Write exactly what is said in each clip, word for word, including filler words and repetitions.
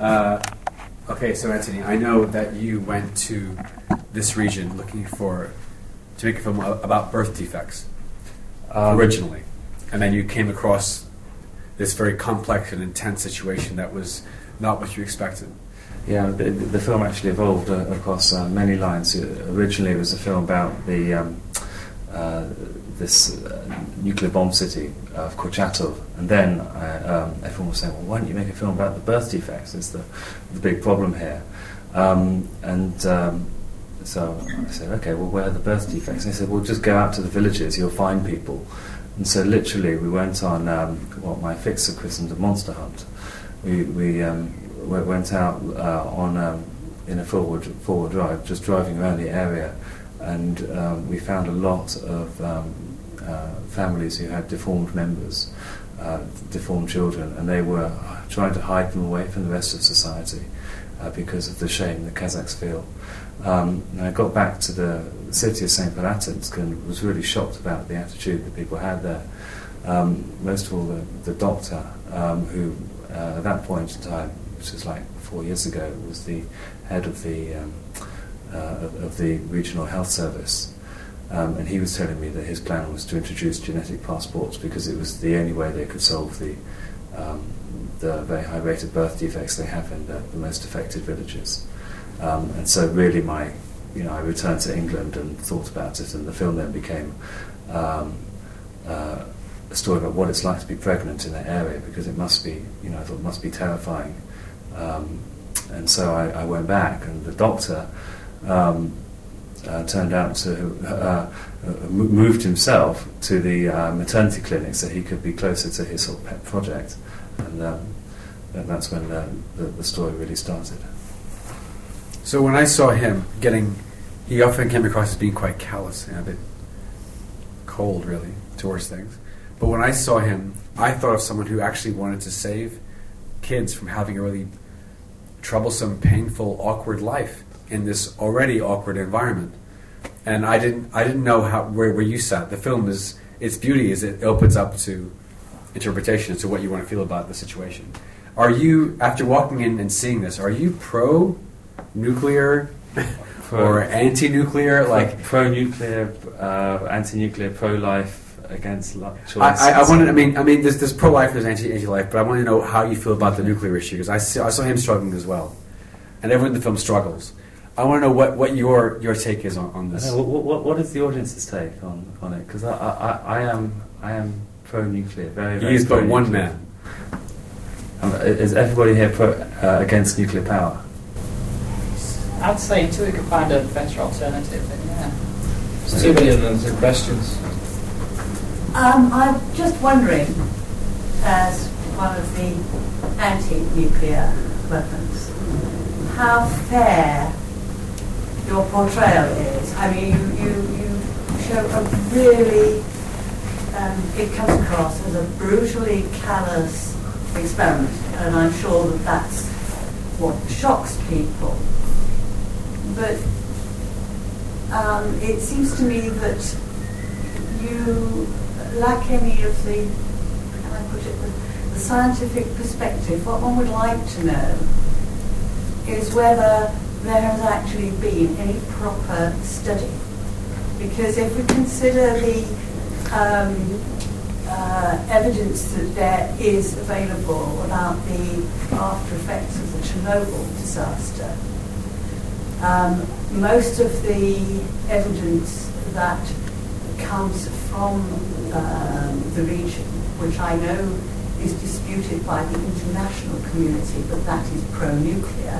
Uh, okay, so Anthony, I know that you went to this region looking for to make a film about birth defects um, originally, and then you came across this very complex and intense situation that was not what you expected. Yeah, the, the film actually evolved uh, across uh, many lines. It, originally, it was a film about the um, uh, this uh, nuclear bomb city of Kurchatov, and then uh, um, everyone was saying, "Well, why don't you make a film about the birth defects? It's the the big problem here." Um, and um, so I said, "Okay, well, where are the birth defects?" And they said, "Well, just go out to the villages. You'll find people." And so, literally, we went on um, what my fixer christened a monster hunt. We we um, went out uh, on um, in a forward forward drive, just driving around the area, and um, we found a lot of um, uh, families who had deformed members, uh, deformed children, and they were trying to hide them away from the rest of society uh, because of the shame the Kazakhs feel. Um, and I got back to the city of Saint Palatinsk and was really shocked about the attitude that people had there. Um, most of all, the, the doctor, um, who uh, at that point in time, which was like four years ago, was the head of the um, uh, of, of the regional health service, um, and he was telling me that his plan was to introduce genetic passports because it was the only way they could solve the um, the very high rate of birth defects they have in the, the most affected villages. Um, and so, really, my you know, I returned to England and thought about it, and the film then became um, uh, a story about what it's like to be pregnant in that area, because it must be, you know, I thought it must be terrifying. Um, and so I, I went back, and the doctor um, uh, turned out to uh, uh, moved himself to the uh, maternity clinic so he could be closer to his sort of pet project, and, um, and that's when uh, the, the story really started. So when I saw him getting, he often came across as being quite callous and a bit cold, really, towards things. But when I saw him, I thought of someone who actually wanted to save kids from having a really troublesome, painful, awkward life in this already awkward environment. And I didn't, I didn't know how where, where you sat. The film is, its beauty is it opens up to interpretation as to what you want to feel about the situation. Are you, after walking in and seeing this, are you pro? Nuclear or anti-nuclear, like pro-nuclear, uh, anti-nuclear, pro-life, against choice. I, I, I wanted. I mean, I mean, there's, there's pro-life, there's anti, anti-life, but I want to know how you feel about the nuclear issue, because I, see, I saw him struggling as well, and everyone in the film struggles. I want to know what, what your your take is on, on this. Know, what, what what is the audience's take on, on it? Because I, I, I am I am pro-nuclear, very. very he is but one man. Um, is everybody here pro, uh, against nuclear power? I'd say until we can find a better alternative, then yeah. There's too many unanswered questions. Um, I'm just wondering, as one of the anti-nuclear weapons, how fair your portrayal is. I mean, you, you, you show a really, um, it comes across as a brutally callous experiment, and I'm sure that that's what shocks people. But um, it seems to me that you lack any of the, how can I put it, the, the scientific perspective. What one would like to know is whether there has actually been any proper study. Because if we consider the um, uh, evidence that there is available about the after effects of the Chernobyl disaster, Um, most of the evidence that comes from um, the region, which I know is disputed by the international community, but that is pro-nuclear,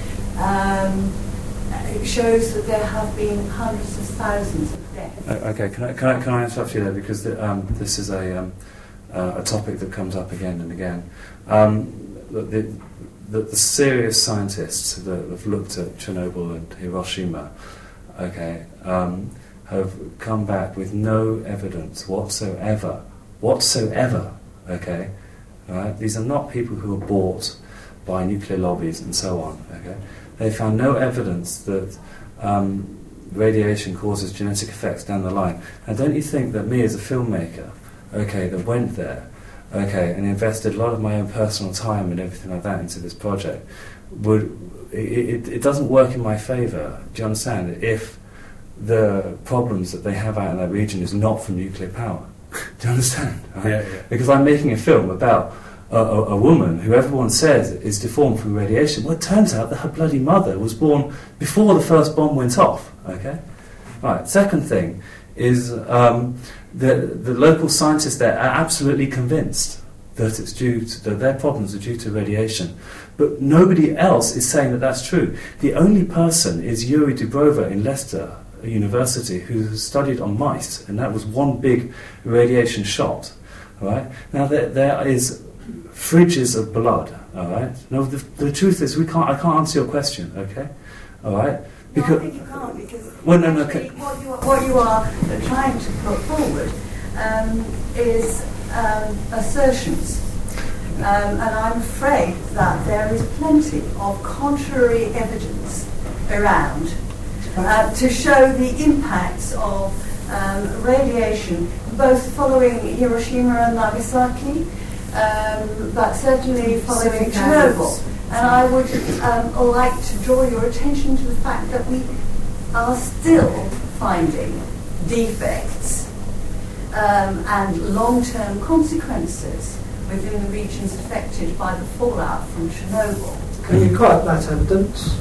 um, it shows that there have been hundreds of thousands of deaths. Okay, can I can I, can I interrupt you there, because the, um, this is a um, uh, a topic that comes up again and again. Um, the, the, The, the serious scientists that have looked at Chernobyl and Hiroshima, okay, um, have come back with no evidence whatsoever, whatsoever, okay, right? These are not people who are bought by nuclear lobbies and so on, okay. They found no evidence that um, radiation causes genetic effects down the line. And don't you think that me as a filmmaker, okay, that went there, okay, and invested a lot of my own personal time and everything like that into this project, would it, it, it doesn't work in my favour, do you understand, if the problems that they have out in that region is not from nuclear power. Do you understand? Right? Yeah, yeah. Because I'm making a film about a, a, a woman who everyone says is deformed from radiation. Well, it turns out that her bloody mother was born before the first bomb went off, okay? Right, second thing is um, the, the local scientists there are absolutely convinced that it's due to, that their problems are due to radiation. But nobody else is saying that that's true. The only person is Yuri Dubrova in Leicester University who studied on mice, and that was one big radiation shot. All right. Now there, there is fridges of blood. All right. Now the, the truth is we can't. I can't answer your question. Okay. All right. Because no, I think you can't, because well, no, no, actually okay. what, you are, what you are trying to put forward um, is um, assertions. Um, and I'm afraid that there is plenty of contrary evidence around uh, to show the impacts of um, radiation, both following Hiroshima and Nagasaki, um, but certainly following Chernobyl. And I would um, like to draw your attention to the fact that we are still finding defects um, and long-term consequences within the regions affected by the fallout from Chernobyl. Can you quote that evidence?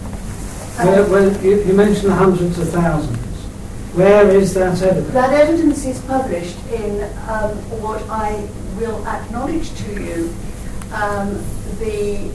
Um, where, where, you, you mentioned hundreds of thousands. Where is that evidence? That evidence is published in um, what I will acknowledge to you, um, the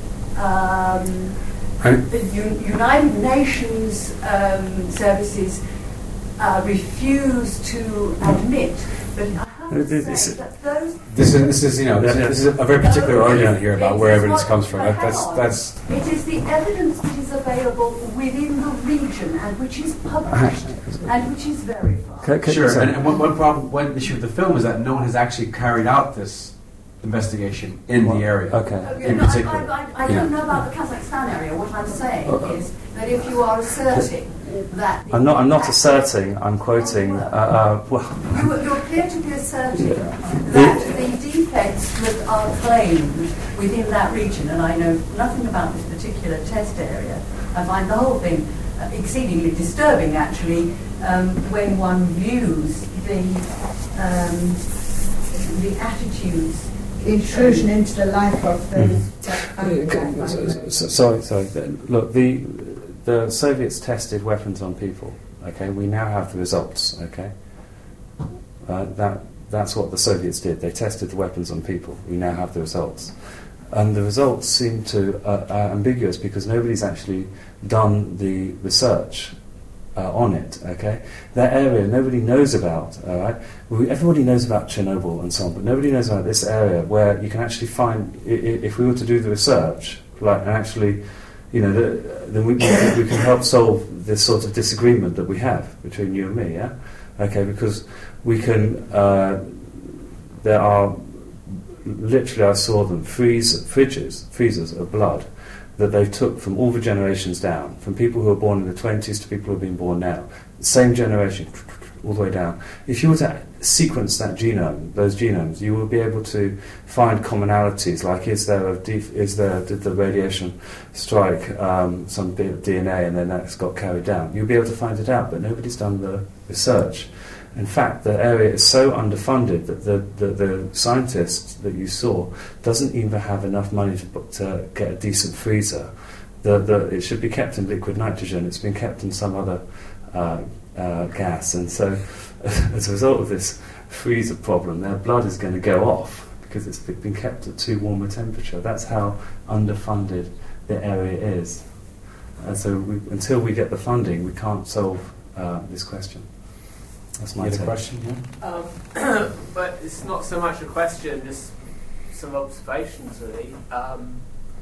Um, the U- United Nations um, services uh, refuse to admit, but I have to say that those... This is, this is, you know, this is, this is a very particular argument here about where evidence comes from. That, that's, that's... It is the evidence that is available within the region and which is published and which is verified. Okay, okay, Sure, so- and, and one, one problem, one issue with the film is that no one has actually carried out this investigation in Well, the area. okay. Okay, In no, I, particular. I, I, I Yeah. don't know about the Kazakhstan area. What I'm saying Uh, is that if you are asserting that... the I'm not. I'm not impact- asserting. I'm quoting. Uh, uh, well, You, you appear to be asserting that the defects that are claimed within that region, and I know nothing about this particular test area, I find the whole thing uh, exceedingly disturbing, actually, um, when one views the um, the attitudes. Intrusion into the life of those that Okay, so- so- sorry, sorry. Look, the the Soviets tested weapons on people. Okay, we now have the results. Okay, uh, that that's what the Soviets did. They tested the weapons on people. We now have the results, and the results seem to uh, are ambiguous because nobody's actually done the research uh, on it. Okay, that area nobody knows about. All right, we, everybody knows about Chernobyl and so on, but nobody knows about this area where you can actually find. I, I, if we were to do the research, like and actually, you know, the, then we, we can help solve this sort of disagreement that we have between you and me. Yeah, okay, because we can. Uh, there are literally, I saw them freeze fridges, freezers of blood that they took from all the generations down, from people who were born in the twenties to people who have been born now. Same generation, all the way down. If you were to sequence that genome, those genomes, you will be able to find commonalities, like is there a def- is there did the radiation strike um, some bit of D N A and then that's got carried down? You'll be able to find it out, but nobody's done the research. In fact, the area is so underfunded that the, the, the scientist that you saw doesn't even have enough money to, bu- to get a decent freezer. The, the, it should be kept in liquid nitrogen. It's been kept in some other uh, uh, gas. And so as a result of this freezer problem, their blood is going to go off because it's been kept at too warm a temperature. That's how underfunded the area is. And so we, until we get the funding, we can't solve uh, this question. That's my You had a take. question, yeah? Um, but it's not so much a question, just some observations, really. Um,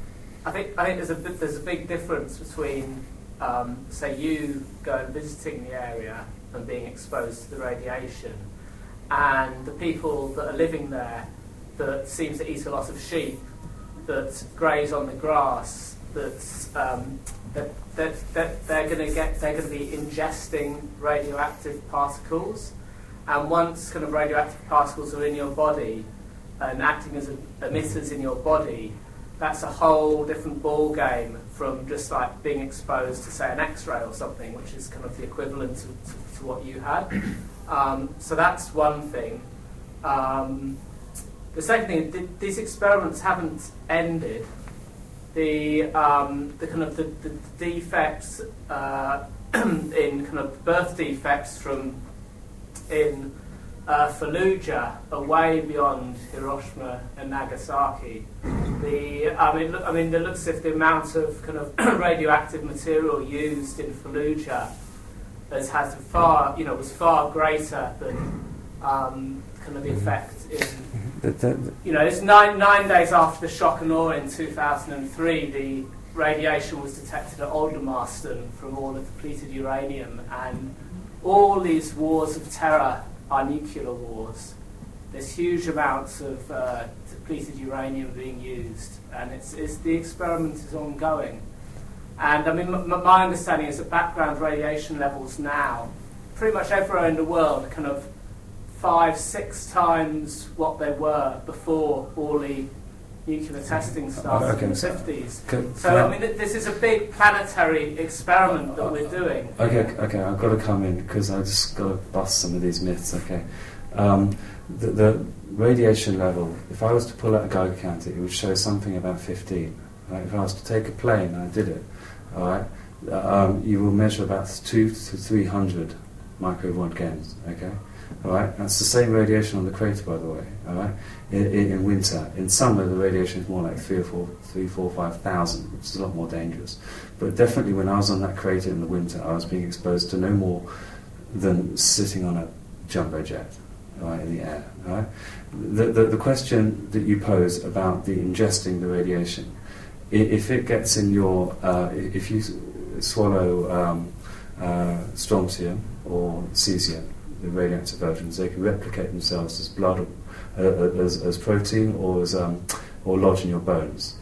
I think I think there's a bit, there's a big difference between, um, say, you going visiting the area and being exposed to the radiation, and the people that are living there that seem to eat a lot of sheep, that graze on the grass, that um, that, that, that they're going to get they're going to be ingesting radioactive particles, and once kind of radioactive particles are in your body, and acting as a, emitters in your body, that's a whole different ball game from just like being exposed to, say, an X-ray or something, which is kind of the equivalent to, to, to what you had. Um, so that's one thing. Um, the second thing, th- these experiments haven't ended. The um, the kind of the, the defects uh, in kind of birth defects from in uh, Fallujah are way beyond Hiroshima and Nagasaki. The I mean, look, I mean, it looks as if the amount of kind of radioactive material used in Fallujah has had a far, you know, was far greater than um, kind of the effect in. You know, it's nine nine days after the shock and awe in two thousand three. The radiation was detected at Aldermaston from all the depleted uranium, and all these wars of terror are nuclear wars. There's huge amounts of uh, depleted uranium being used, and it's, it's the experiment is ongoing. And I mean, m- my understanding is that background radiation levels now, pretty much everywhere in the world, are kind of five, six times what they were before all the nuclear testing started okay. in the fifties. Can, So, can I mean, th- this is a big planetary experiment that uh, we're doing. Okay, okay, I've got to come in because I've just got to bust some of these myths. Okay, um, the, the radiation level. If I was to pull out a Geiger counter, it would show something about fifteen. Right? If I was to take a plane, and I did it, all right, um, you will measure about two to three hundred microroentgens. Okay. All right, that's the same radiation on the crater, by the way. All right, in, in, in winter, in summer, the radiation is more like three or four, three, four, five thousand, which is a lot more dangerous. But definitely, when I was on that crater in the winter, I was being exposed to no more than sitting on a jumbo jet, all right, in the air. All right, the, the the question that you pose about the ingesting the radiation, if it gets in your, uh, if you swallow um, uh, strontium or cesium, the radioactive versions, they can replicate themselves as blood, uh, as, as protein, or as um, or lodge in your bones.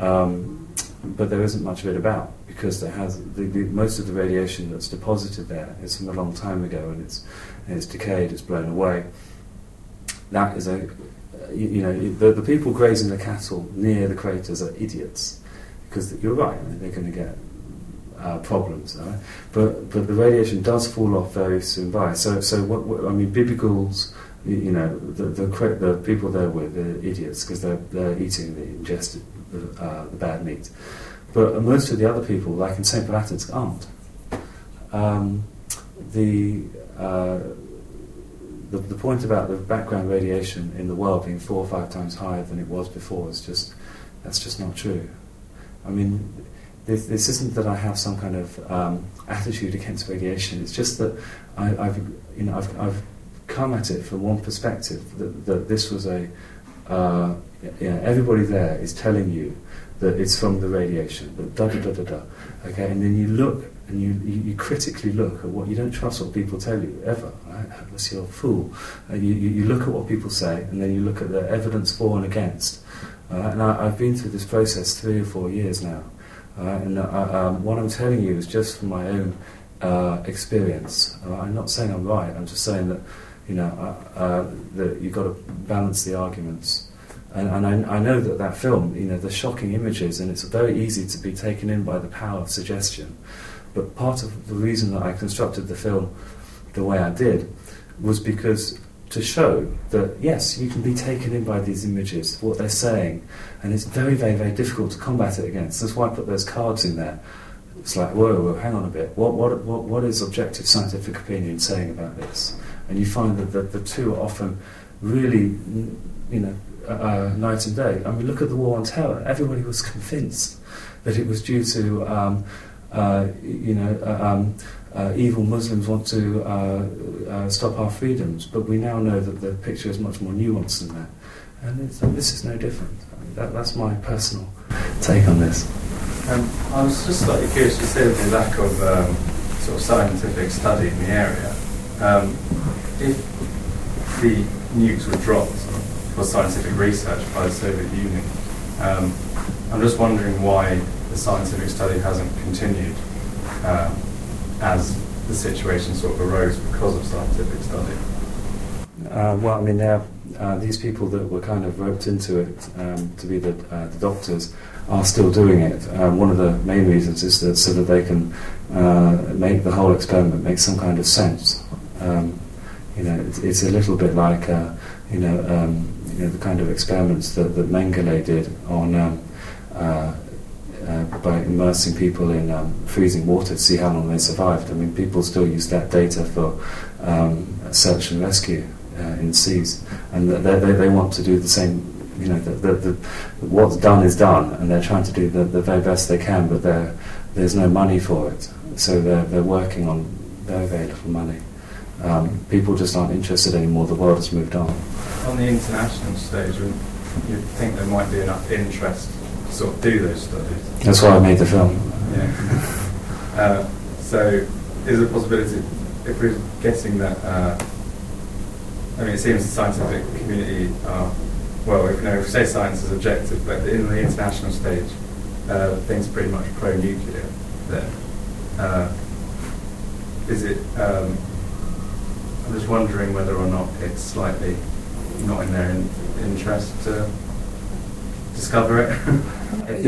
Um, but there isn't much of it about, because there has the, the, most of the radiation that's deposited there is from a long time ago, and it's and it's decayed, it's blown away. That is a, you, you know, the, the people grazing the cattle near the craters are idiots, because you're right, I mean, they're going to get Uh, problems, right? but but the radiation does fall off very soon by. So so what, what I mean, bibigals, you, you know, the the, cra- the people they're with are idiots because they're they're eating the ingested uh, the bad meat. But most of the other people, like in Saint Palatins, aren't. Um, the, uh, the the point about the background radiation in the world being four or five times higher than it was before is just that's just not true. I mean. This, this isn't that I have some kind of um, attitude against radiation. It's just that I, I've, you know, I've, I've come at it from one perspective. That, that this was a, uh, you know, everybody there is telling you that it's from the radiation. That da da da da da. Okay, and then you look and you, you, you critically look at what you don't trust what people tell you ever. Right? Unless you're a fool. Uh, you, you you look at what people say, and then you look at the evidence for and against. Uh, and I, I've been through this process three or four years now. Uh, and uh, um, what I'm telling you is just from my own uh, experience. Uh, I'm not saying I'm right. I'm just saying that, you know, uh, uh, that you've got to balance the arguments. And, and I, I know that that film, you know, the shocking images, and it's very easy to be taken in by the power of suggestion. But part of the reason that I constructed the film the way I did was because to show that, yes, you can be taken in by these images, what they're saying, and it's very, very, very difficult to combat it against. That's why I put those cards in there. It's like, whoa, whoa, hang on a bit. What, what, what, what is objective scientific opinion saying about this? And you find that the, the two are often really, you know, uh, night and day. I mean, look at the War on Terror. Everybody was convinced that it was due to, um, uh, you know, uh, um, Uh, evil Muslims want to uh, uh, stop our freedoms, but we now know that the picture is much more nuanced than that, and it's, uh, this is no different. I mean, that, that's my personal take on this. Um, I was just slightly curious. You said the lack of um, sort of scientific study in the area. Um, if the nukes were dropped for scientific research by the Soviet Union, um, I'm just wondering why the scientific study hasn't continued. Um, as the situation sort of arose because of scientific study? Uh, well, I mean, there, uh, these people that were kind of roped into it um, to be the, uh, the doctors are still doing it. Um, one of the main reasons is that so that they can uh, make the whole experiment make some kind of sense. Um, you know, it's, it's a little bit like uh, you know, um, you know, the kind of experiments that, that Mengele did on um, uh, uh, by immersing people in um, freezing water to see how long they survived. I mean, people still use that data for um, search and rescue uh, in seas, and they, they they want to do the same. You know, the, the, the, what's done is done, and they're trying to do the, the very best they can, but there's no money for it, so they're they're working on very very little money. Um, people just aren't interested anymore. The world has moved on. On the international stage, you'd think there might be enough interest to sort of do those studies. That's why I made the film. Yeah. uh, so, is there a possibility, if we're guessing that, uh, I mean, it seems the scientific community are, well, if, you know, if we say science is objective, but in the international stage, uh, things are pretty much pro-nuclear there. Uh, is it, um, I'm just wondering whether or not it's slightly not in their in, interest to discover it.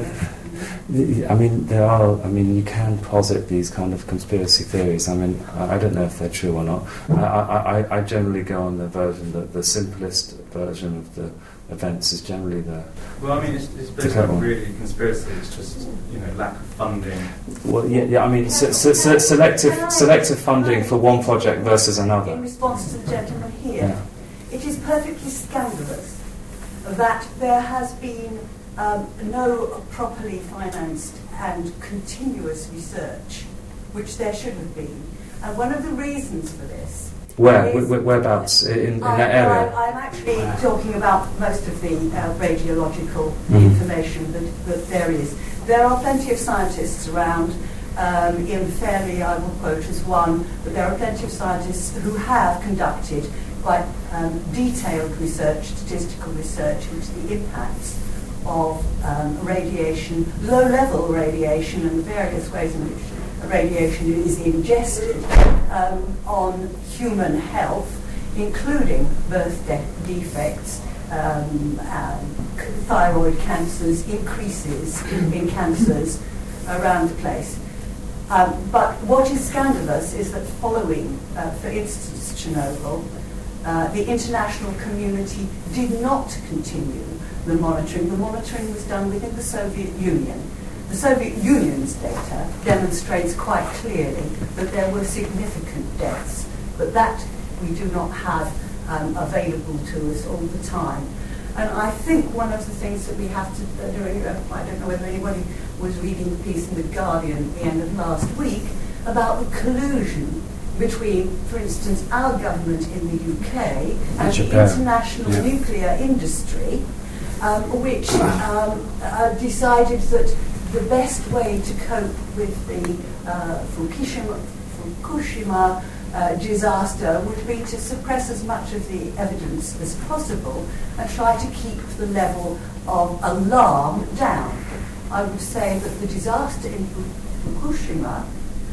Yeah. I mean, there are. I mean, you can posit these kind of conspiracy theories. I mean, I, I don't know if they're true or not. I, I, I generally go on the version that the simplest version of the events is generally the. Well, I mean, it's, it's basically really conspiracy. It's just, you know, lack of funding. Well, yeah, yeah. I mean, se- se- se- selective selective funding for one project versus another. In response to the gentleman here, Yeah. it is perfectly scandalous that there has been um, no properly financed and continuous research, which there should have been. And one of the reasons for this. Where? is Where whereabouts? In, in I, that area? I, I'm actually talking about most of the uh, radiological Mhm. information that, that there is. There are plenty of scientists around. Um, Ian Fairley, I will quote as one, but there are plenty of scientists who have conducted quite um, detailed research, statistical research into the impacts of um, radiation, low-level radiation, and the various ways in which radiation is ingested um, on human health, including birth de- defects, um, um, thyroid cancers, increases in cancers around the place. Um, but what is scandalous is that following, uh, for instance, Chernobyl, uh, the international community did not continue the monitoring. The monitoring was done within the Soviet Union. The Soviet Union's data demonstrates quite clearly that there were significant deaths, but that we do not have um, available to us all the time. And I think one of the things that we have to do, I don't know whether anybody was reading the piece in The Guardian at the end of last week about the collusion between, for instance, our government in the U K and the international yeah. nuclear industry, um, which um, uh, decided that the best way to cope with the uh, Fukushima, Fukushima uh, disaster would be to suppress as much of the evidence as possible and try to keep the level of alarm down. I would say that the disaster in Fukushima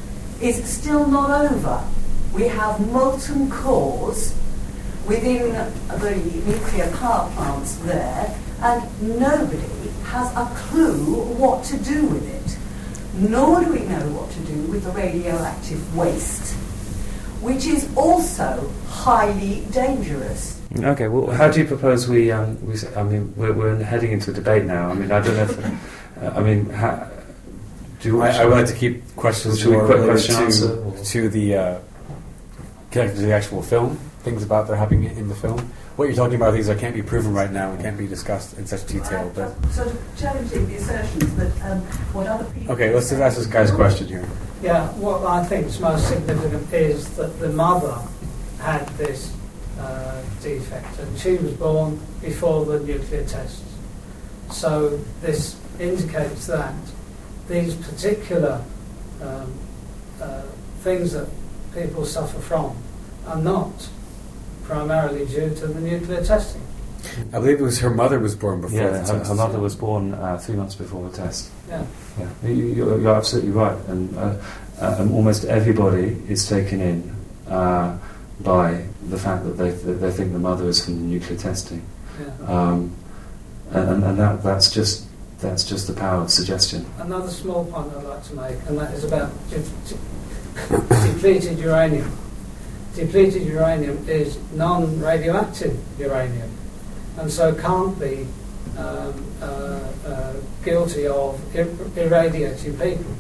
is still not over. We have molten cores within the nuclear power plants there, and nobody has a clue what to do with it. Nor do we know what to do with the radioactive waste, which is also highly dangerous. Okay, well, how do you propose we, um, we I mean, we're, we're heading into a debate now. I mean, I don't know if, uh, I mean, how, do you... I, I would like to keep questions Should we more quick related question to, answer? to the, uh, connected to the actual film, things about that are happening in the film. What you're talking about are things that can't be proven right now and can't be discussed in such detail. But I'm sort of challenging the assertions that um, what other people... okay, let's just ask this guy's question here. Yeah, what I think is most significant is that the mother had this uh, defect, and she was born before the nuclear tests. So this indicates that these particular um, uh, things that people suffer from are not primarily due to the nuclear testing. I believe it was her mother was born before Yeah, the her, test. her mother was born uh, three months before the test. Yeah. Yeah, you, you're, you're absolutely right, and uh, um, almost everybody is taken in uh, by the fact that they that they think the mother is from the nuclear testing, Yeah. um, and, and that that's just that's just the power of suggestion. Another small point I'd like to make, and that is about de- de- depleted uranium. Depleted uranium is non-radioactive uranium, and so can't be um, uh, uh, guilty of ir- irradiating people.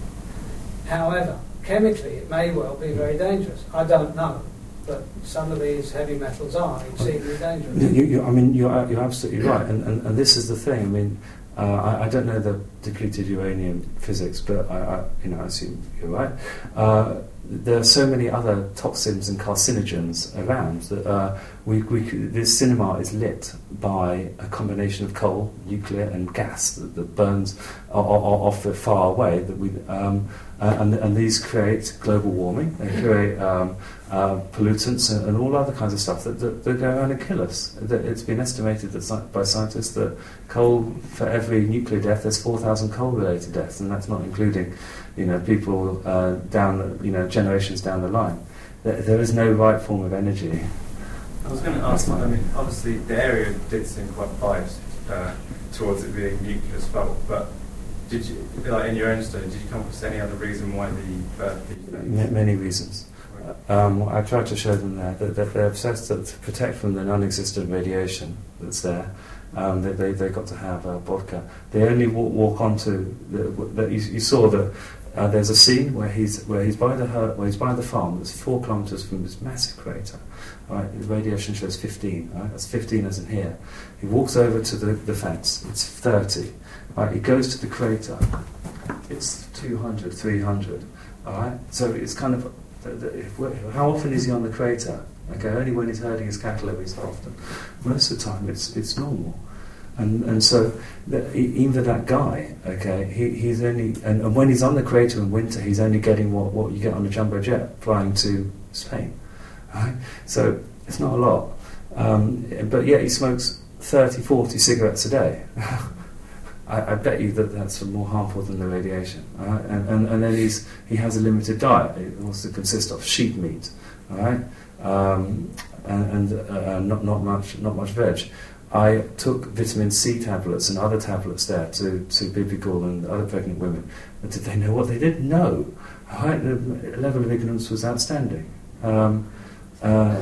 However, chemically it may well be very dangerous. I don't know, but some of these heavy metals are exceedingly dangerous. You, you, I mean, you're you're absolutely right, and, and, and this is the thing. I mean, uh, I, I don't know the depleted uranium physics, but I, I you know I assume you're right. Uh, there are so many other toxins and carcinogens around that uh, we, we this cinema is lit by a combination of coal, nuclear, and gas that, that burns o- o- off it far away. That we um, uh, and, and these create global warming. They create um, uh, pollutants and, and all other kinds of stuff that, that, that go around and kill us. That it's been estimated that sci- by scientists that coal, for every nuclear death, there's four thousand coal-related deaths, and that's not including, you know, people uh, down, the, you know, generations down the line. There, there is no right form of energy. I was going to ask, I mean, obviously the area did seem quite biased uh, towards it being nuclear's fault, but did you, like in your own study, did you come across any other reason why the birth defects? M- many reasons. Um, I tried to show them there that, that they're obsessed that to protect from the non-existent radiation that's there. Um, they, they they got to have uh, vodka. They only walk, walk onto the, the you, you saw that uh, there's a scene where he's where he's by the her, where he's by the farm that's four kilometres from this massive crater. Right, the radiation shows fifteen. Right, that's fifteen as in here. He walks over to the, the fence. It's thirty. Right, he goes to the crater. It's two hundred, three hundred. All right, so it's kind of the, the, how often is he on the crater? Okay, only when he's herding his cattle every so often. Most of the time, it's it's normal, and and so the, even that guy, okay, he, he's only and, and when he's on the crater in winter, he's only getting what, what you get on a jumbo jet flying to Spain, right? So it's not a lot, um, but yet he smokes thirty, forty cigarettes a day. I, I bet you that that's more harmful than the radiation, right? and, and and then he's he has a limited diet. It also consists of sheep meat, all right. Um, and, and uh, not not much not much veg. I took vitamin C tablets and other tablets there to to Bibigul and other pregnant women. But did they know what they did? No. Right? The level of ignorance was outstanding, um, uh,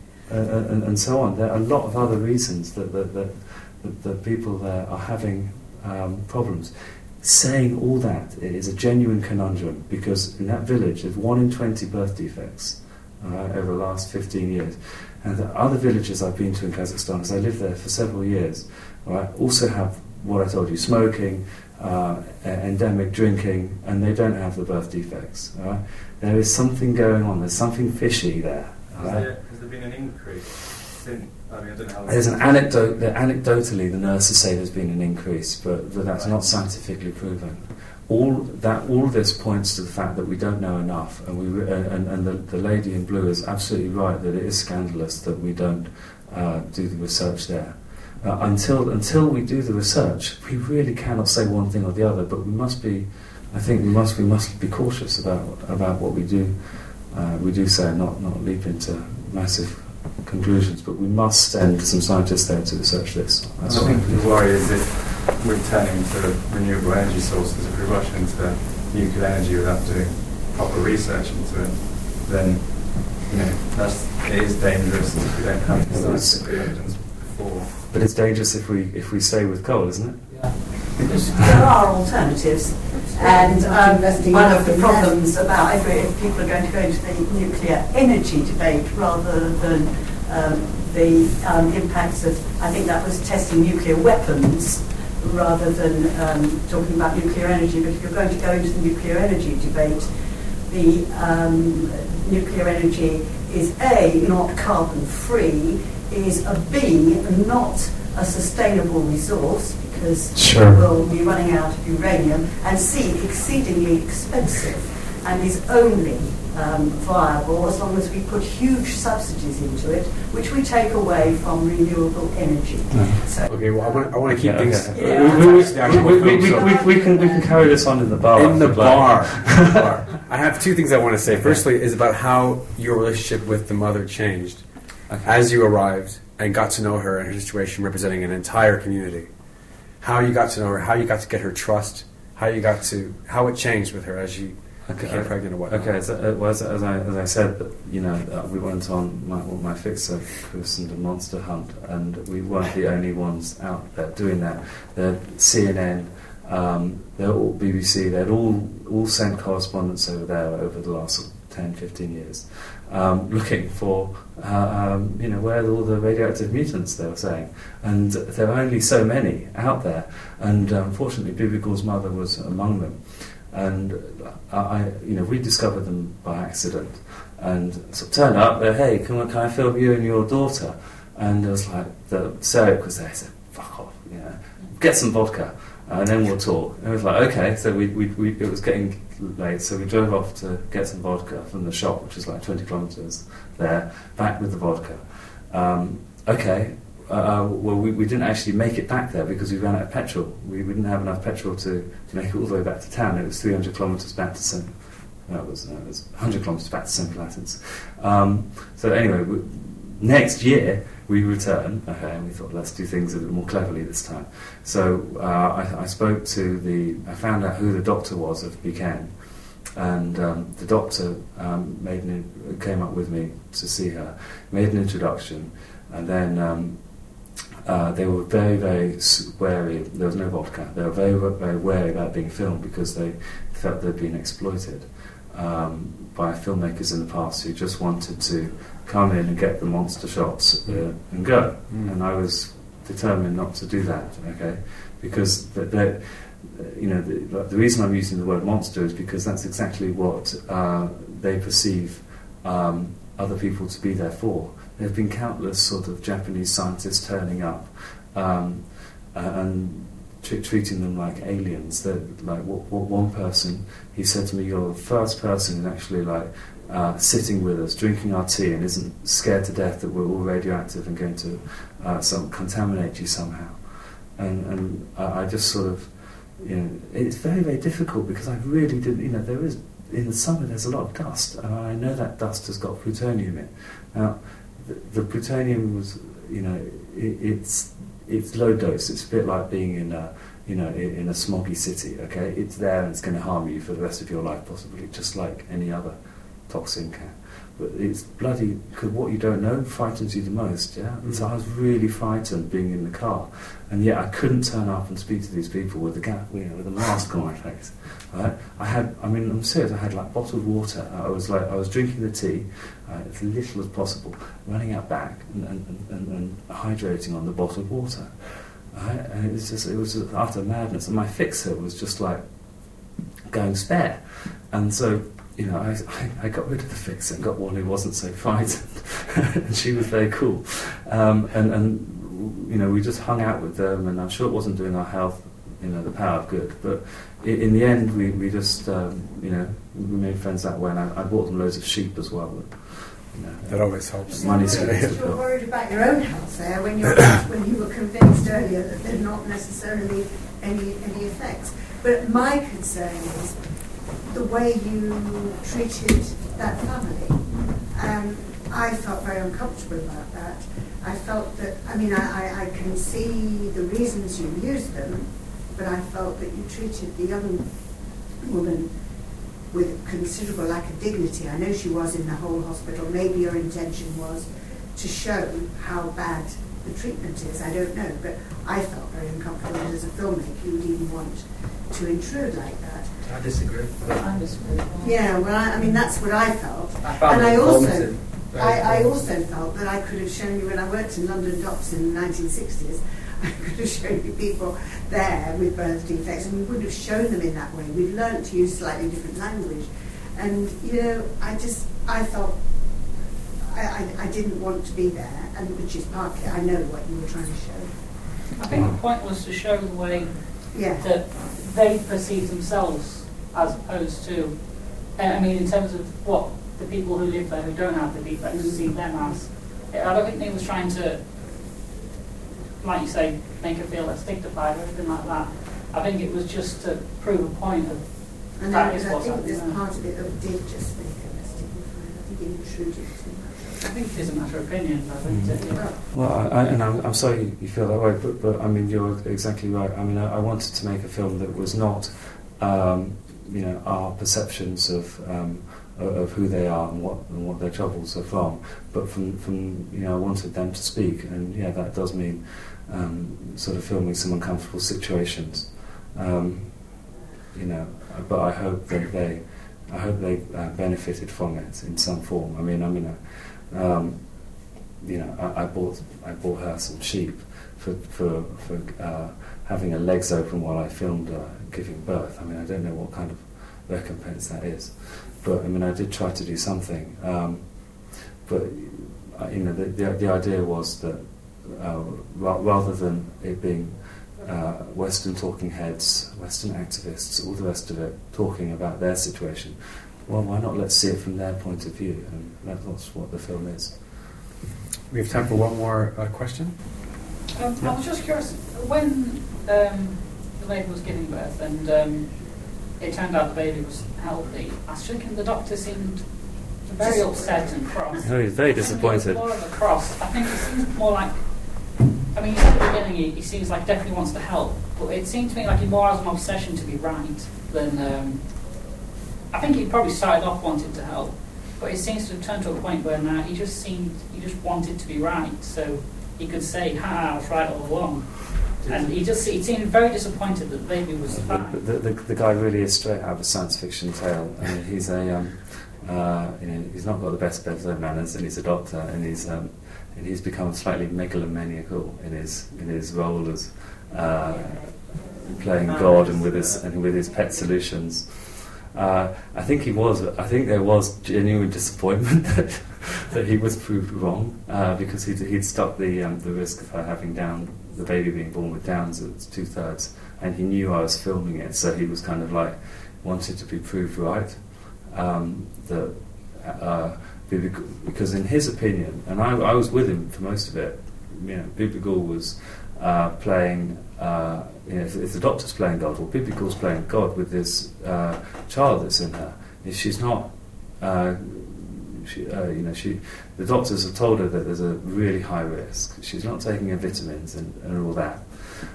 and, and so on. There are a lot of other reasons that that, that, that, that people there are having um, problems. Saying all that is a genuine conundrum, because in that village there's one in twenty birth defects. Uh, over the last fifteen years. And the other villages I've been to in Kazakhstan, because I lived there for several years, right, also have what I told you, smoking, uh, endemic drinking, and they don't have the birth defects. Right? There is something going on, there's something fishy there. Has, Right? there, has there been an increase since? I mean, I don't know how There's an anecdote, that anecdotally the nurses say there's been an increase, but, but that's not scientifically proven. All that, all this points to the fact that we don't know enough, and we uh, and, and the, the lady in blue is absolutely right that it is scandalous that we don't uh, do the research there. Uh, until until we do the research, we really cannot say one thing or the other. But we must be, I think we must we must be cautious about about what we do. Uh, we do say, not not leap into massive conclusions, but we must send some scientists there to research this. That's I all. think the worry is if we're turning to renewable energy sources, if we rush into nuclear energy without doing proper research into it, then you know that's it is dangerous if we don't have the scientific evidence before. But it's dangerous if we if we stay with coal, isn't it? Yeah. There are alternatives, and um, one of the problems about if, if people are going to go into the nuclear energy debate rather than um, the um, impacts of, I think that was testing nuclear weapons rather than um, talking about nuclear energy. But if you're going to go into the nuclear energy debate, the um, nuclear energy is A, not carbon free, is a B, not a sustainable resource, because Sure. we'll be running out of uranium, and C, exceedingly expensive, and is only um, viable as long as we put huge subsidies into it, which we take away from renewable energy. Mm. So, Okay, well, I want, I want to keep Yeah, things. okay. Yeah. We, we, we, the actual We, we, film, we, so- we, we can we can carry this on in the bar. in the if you'd like. bar. In the bar. I have two things I want to say. Firstly, is about how your relationship with the mother changed. Okay. as you arrived and got to know her and her situation representing an entire community. How you got to know her, how you got to get her trust, how you got to, how it changed with her as you Okay. became pregnant or whatnot. Okay, so it was as I as I said, that you know, uh, we went on my what my fixer christened a monster hunt, and we weren't the only ones out there doing that. The C N N, um, they're all B B C, they'd all all sent correspondence over there over the last ten, fifteen years, um, looking for uh, um, you know, where are all the radioactive mutants, they were saying, and there are only so many out there, and unfortunately, Bibigor's mother was among them. And I, you know, we discovered them by accident, and so it turned up that, hey, can, I- can I film you and your daughter? And it was like, the Sarah was there. I said, fuck off, you know, get some vodka, and then we'll talk. And it was like, okay. So we, we, we, it was getting late, so we drove off to get some vodka from the shop, which is like twenty kilometres there, back with the vodka. Um, okay. Uh, well, we, we didn't actually make it back there because we ran out of petrol. We, we didn't have enough petrol to, to make it all the way back to town. It was three hundred kilometres back to St. No, it was, no, it was one hundred kilometres back to Saint Latins. Um, so anyway, we, next year we return, okay, and we thought, let's do things a bit more cleverly this time. So uh, I, I spoke to the, I found out who the doctor was of Buchanan, and um, the doctor um, made an, came up with me to see her, made an introduction, and then um, Uh, they were very, very wary. There was no vodka. They were very, very wary about being filmed because they felt they'd been exploited um, by filmmakers in the past who just wanted to come in and get the monster shots uh, and go. Mm. And I was determined not to do that. Okay, because they, they, you know, the, the reason I'm using the word monster is because that's exactly what uh, they perceive um, other people to be there for. There have been countless sort of Japanese scientists turning up um, uh, and t- treating them like aliens. They're, like what, what one person, he said to me, "You're the first person who's actually like uh, sitting with us, drinking our tea, and isn't scared to death that we're all radioactive and going to uh, some contaminate you somehow." And and I, I just sort of, you know, it's very very difficult because I really didn't, you know, there is in the summer there's a lot of dust, and I know that dust has got plutonium in. Now, the, the plutonium was, you know, it, it's it's low dose. It's a bit like being in a, you know, in, in a smoggy city. Okay, it's there and it's going to harm you for the rest of your life, possibly, just like any other toxin can. But it's bloody, because what you don't know frightens you the most, yeah? Mm. So I was really frightened being in the car, and yet I couldn't turn up and speak to these people with a gap, you know, with a mask on my face. Right? I had, I mean, I'm serious, I had like bottled water. I was like, I was drinking the tea, uh, as little as possible, running out back and, and, and, and hydrating on the bottled water. Right? And it was just, it was just utter madness. And my fixer was just like going spare. And so, you know, I, I got rid of the fixer and got one who wasn't so frightened, and she was very cool. Um, and, and, you know, we just hung out with them, and I'm sure it wasn't doing our health, you know, the power of good. But in, in the end, we, we just, um, you know, we made friends that way, and I, I bought them loads of sheep as well. But, you know, that always helps. Money's You good. were worried about your own health there when, you're, when you were convinced earlier that there's not necessarily any, any effects. But my concern is the way you treated that family. Um, I felt very uncomfortable about that. I felt that, I mean, I, I, I can see the reasons you used them, but I felt that you treated the young woman with considerable lack of dignity. I know she was in the whole hospital. Maybe your intention was to show how bad the treatment is. I don't know, but I felt very uncomfortable as a filmmaker. You would even want to intrude like that. I disagree. I disagree. Yeah, well, I, I mean, that's what I felt. I found and it I also, informative, very I, I informative. also felt that I could have shown you, when I worked in London docks in the nineteen sixties, I could have shown you people there with birth defects, and we wouldn't have shown them in that way. We'd learned to use slightly different language. And, you know, I just, I felt, I, I, I didn't want to be there, and which is partly, I know what you were trying to show. I think the point was to show the way Yeah. that they perceive themselves as opposed to, uh, I mean, in terms of what the people who live there who don't have the defects see them as. I don't think they was trying to, like you say, make her feel less dignified or anything like that. I think it was just to prove a point of And that I, is I what's think happening there's there. part of it that did just make it less dignified. I think it intruded too much. think it is a matter of opinion. I think Mm. that, yeah. Well, I, I, and I'm, I'm sorry you feel that way, but, but I mean, you're exactly right. I mean, I, I wanted to make a film that was not, um, you know, our perceptions of um, of of who they are and what and what their troubles are from, but from, from you know, I wanted them to speak, and yeah, that does mean um, sort of filming some uncomfortable situations, um, you know. But I hope that they, I hope they uh, benefited from it in some form. I mean, I mean. Uh, um, You know, I, I bought I bought her some sheep for for for uh, having her legs open while I filmed her giving birth. I mean, I don't know what kind of recompense that is, but I mean, I did try to do something. Um, but uh, you know, the, the the idea was that uh, ra- rather than it being uh, Western talking heads, Western activists, all the rest of it talking about their situation, well, why not let's see it from their point of view, and that's what the film is. We have time for one more uh, question. Um, I was just curious, when um, the baby was giving birth and um, it turned out the baby was healthy, I was thinking the doctor seemed very upset and cross. Oh, he's very I think disappointed. it was more of a cross. I think it seems more like, I mean, at the beginning he, he seems like definitely wants to help, but it seemed to me like he more has an obsession to be right than, um, I think he probably started off wanting to help, but it seems to have turned to a point where now he just seemed, he just wanted to be right, so he could say, ha, I was right all along. And he just he seemed very disappointed that the baby was fine. The, the, the guy really is straight out of a science fiction tale. I mean, he's a, um, uh, you know, he's not got the best bedside manners, and he's a doctor, and he's um, and he's become slightly megalomaniacal in his in his role as uh, playing God and with his and with his pet solutions. Uh, I think he was. I think there was genuine disappointment that, that he was proved wrong uh, because he'd, he'd stopped the um, the risk of her having Down, the baby being born with Downs at two thirds, and he knew I was filming it, so he was kind of like wanted to be proved right. Um, that uh, because in his opinion, and I, I was with him for most of it. You know, Bibi Gul was uh, playing. Uh, you know, if, if the doctor's playing God, well, Bibi Gul's playing God with this uh, child that's in her. If she's not, uh, she, uh, you know, she, the doctors have told her that there's a really high risk. She's not taking her vitamins and, and all that,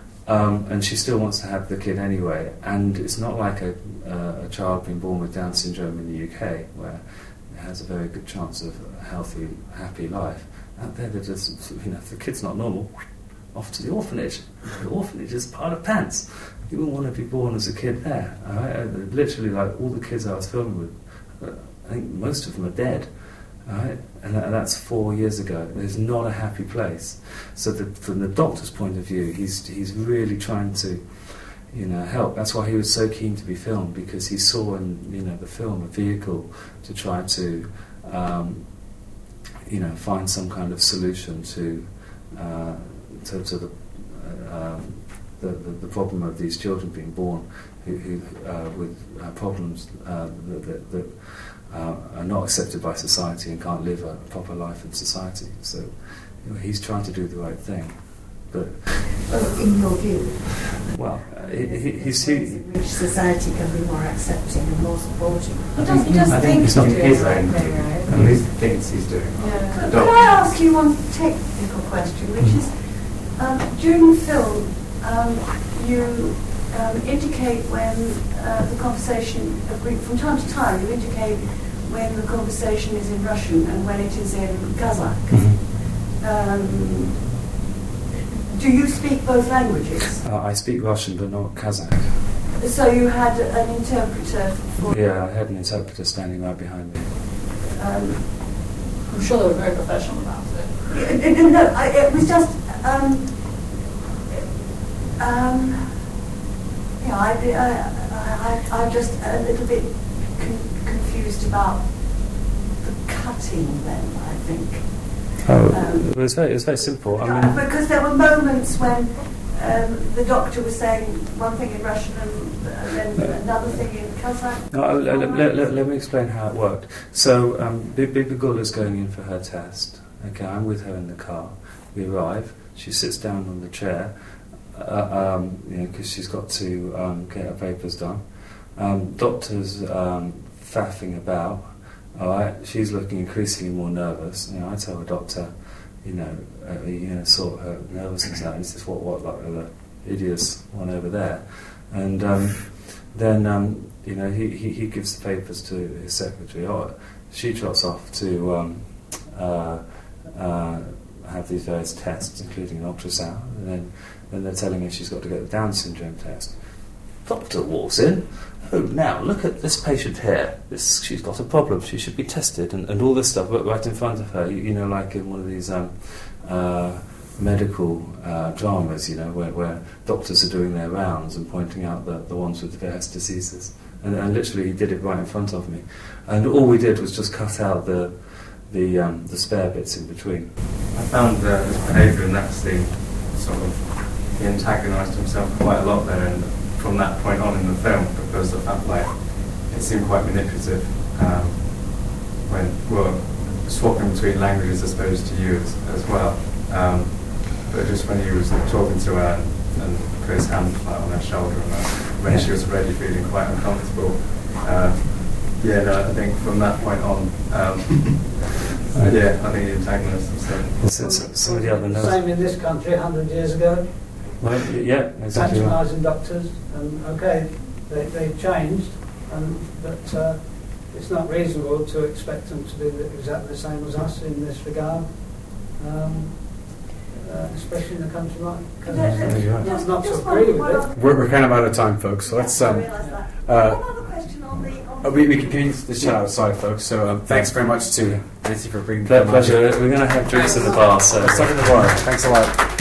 um, and she still wants to have the kid anyway. And it's not like a, uh, a child being born with Down syndrome in the U K, where it has a very good chance of a healthy, happy life. Out there, they're just, you know, if the kid's not normal, off to the orphanage. The orphanage is part of pants. You wouldn't want to be born as a kid there. Right? Literally, like all the kids I was filming with, I think most of them are dead. Right? And, that, and that's four years ago. It's not a happy place. So the, from the doctor's point of view, he's he's really trying to, you know, help. That's why he was so keen to be filmed, because he saw in, you know, the film a vehicle to try to, um, you know, find some kind of solution to. Uh, To, to the, uh, um, the, the the problem of these children being born who, who uh, with uh, problems uh, that, that, that uh, are not accepted by society and can't live a proper life in society. So you know, he's trying to do the right thing. But Oh, in your view, well, uh, he, he, he's he, ways in which society can be more accepting and more supporting. He does, he does I think think it's he's not doing his the right own thing, thing. right? At least he thinks he's doing right. Yeah. Could, could I ask you one technical question, which is, um, during the film, um, you um, indicate when uh, the conversation, from time to time, you indicate when the conversation is in Russian and when it is in Kazakh. Um, do you speak both languages? uh, I speak Russian but not Kazakh. So you had an interpreter for... Yeah, I had an interpreter standing right behind me. Um, I'm sure they were very professional about it. No, I, it was just, um, um, yeah, I, I, I, I'm just a little bit con- confused about the cutting then, I think. Oh, Um, it was very, it was very simple. I mean, because there were moments when um, the doctor was saying one thing in Russian and, and then another thing in Kazakh. No, let, let, let, let me explain how it worked. So, um, Bibi Gul is going in for her test. Okay, I'm with her in the car. We arrive. She sits down on the chair, uh, um, you know, because she's got to um, get her papers done. Um, doctors um, faffing about. All right, she's looking increasingly more nervous. You know, I tell the doctor, you know, uh, you're going to sort her nervousness out. And he says, what, what, like the hideous one over there? And um, then, um, you know, he, he, he gives the papers to his secretary. Oh, she trots off to um, uh, uh, have these various tests, including an ultrasound, and then, then they're telling her she's got to get the Down syndrome test. Doctor walks in. Oh, now look at this patient here. This, she's got a problem. She should be tested, and, and all this stuff right in front of her. You, you know, like in one of these um, uh, medical uh, dramas, you know, where, where doctors are doing their rounds and pointing out the, the ones with the various diseases. And, and literally, he did it right in front of me. And all we did was just cut out the the um, the spare bits in between. I found uh, his behaviour in that scene sort of, he antagonised himself quite a lot there, and from that point on in the film, because I felt like it seemed quite manipulative um, when, well, swapping between languages as opposed to you as, as well. Um, but just when he was talking to her and, and put his hand like, on her shoulder, and that, when yeah. she was already feeling quite uncomfortable. Uh, yeah, no, I think from that point on, um, uh, yeah, I think he antagonised himself. Some, some of the other notes. Same in this country a hundred years ago. Well, yeah, exactly. Patronising doctors, and okay, they, they've changed, and, but uh, it's not reasonable to expect them to do exactly the same as us in this regard, um, uh, especially in a country like Kazakhstan. Just, not just to agree one, with it. We're, we're kind of out of time, folks. So let's. Um, I realise that. uh, one other question on the. On uh, we, we can continue the chat outside, folks. So um, thanks very much to Nancy for bringing. Ple- pleasure. We're going to have drinks at the bar. So let's talk at the bar. Thanks a lot.